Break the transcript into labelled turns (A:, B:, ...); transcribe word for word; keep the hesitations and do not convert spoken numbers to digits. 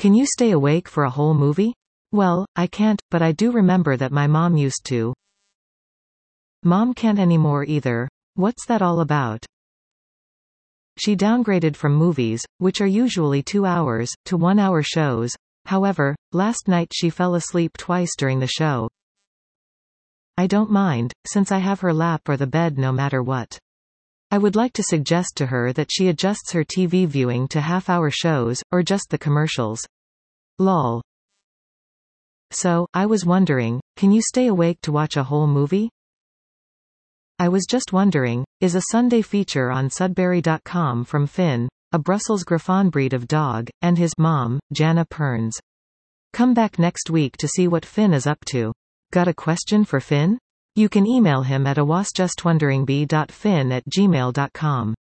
A: Can you stay awake for a whole movie? Well, I can't, but I do remember that my mom used to. Mom can't anymore either. What's that all about? She downgraded from movies, which are usually two hours, to one-hour shows. However, last night she fell asleep twice during the show. I don't mind, since I have her lap or the bed no matter what. I would like to suggest to her that she adjusts her T V viewing to half-hour shows, or just the commercials. Lol. So, I was wondering, can you stay awake to watch a whole movie? I was just wondering, is a Sunday feature on Sudbury dot com from Finn, a Brussels Griffon breed of dog, and his mom, Jana Perns. Come back next week to see what Finn is up to. Got a question for Finn? You can email him at a was just wondering b dot fin at gmail dot com.